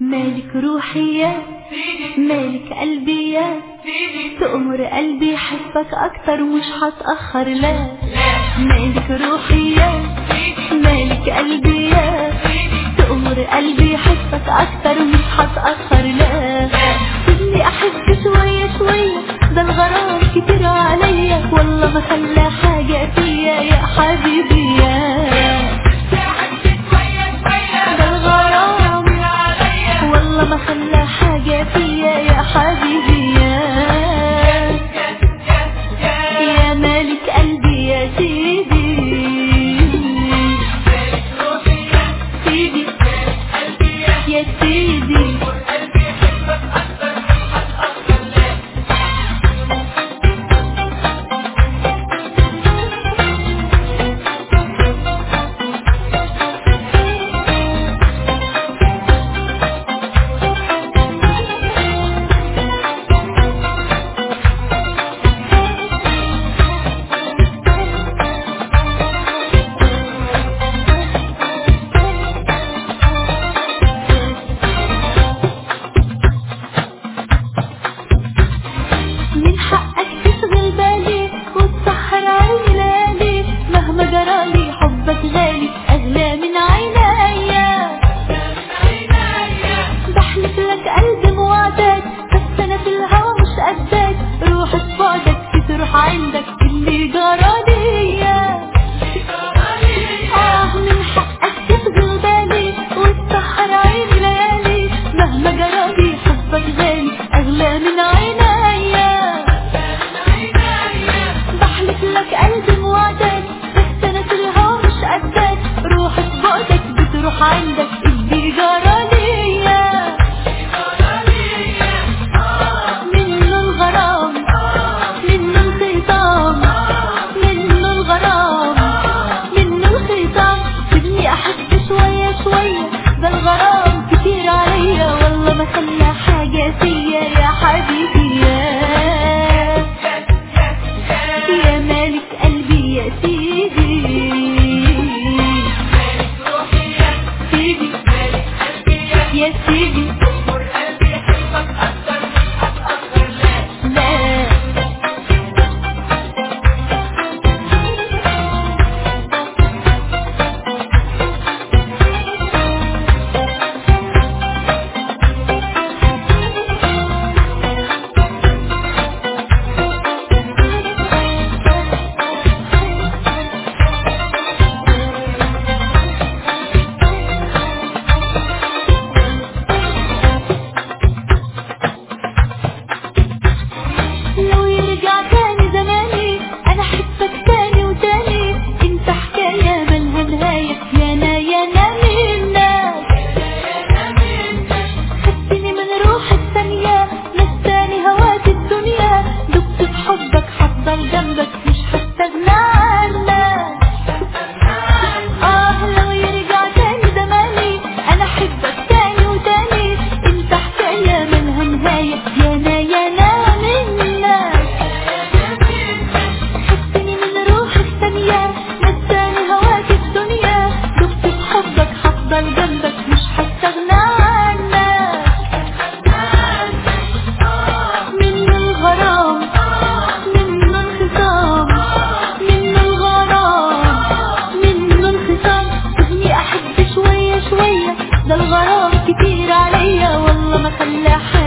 مالك روحي يا مالك قلبي يا تأمر قلبي حبك اكتر مش هتأخر لا. مالك روحي يا مالك قلبي يا تأمر قلبي حبك اكتر مش هتأخر لا. سيبني احب شوية شوية ده الغرام كتير عليا والله ما خلى حاجة فيا يا حبيبي يا ما خلى حاجة فيا يا حبيبي يا مالك قلبي يا سيدي سيدي يا سيدي من حقك تشغل بالي وتسحر عيني مهما جرالي حبك غالي أغلى من عينيا. بحلف لك قلبي موعدك بس أنا في الهوا مش قدك روح في بعدك تروح عندك اللي جرالي. من حقك تشغل بالي وتسحر عيني مهما جرالي حبك غالي أغلى من عينيا. لك قلبي موعدك بس انا في الهوا مش قدك روح في بعدك بتروح عندك اللي جرالي. منه الغرام منه الخيطان منه الغرام منه الخيطان. سيبني احس شوية شوية ده الغرام كتير عليا والله ما خلى حاجة فيا يا حبيبي يا مالك قلبي يا سيدي سيدي يا سيدي لا. لو يرجع تاني زماني انا احبك تاني وتاني انت حكاية مالها نهاية يانا يانا منك خدتني من روح الثانية نساني هواك الدنيا دقت في حبك هفضل جنبك مش هستغنى عنك. لو يرجع تاني زماني انا احبك تاني وتاني انت حكاية مالها نهاية يانا يانا جنبك مش هستغنى عنك. من الغرام من الخصام من الغرام من الخصام. سيبني احب شوية شوية ده الغرام كتير عليا والله ما خلى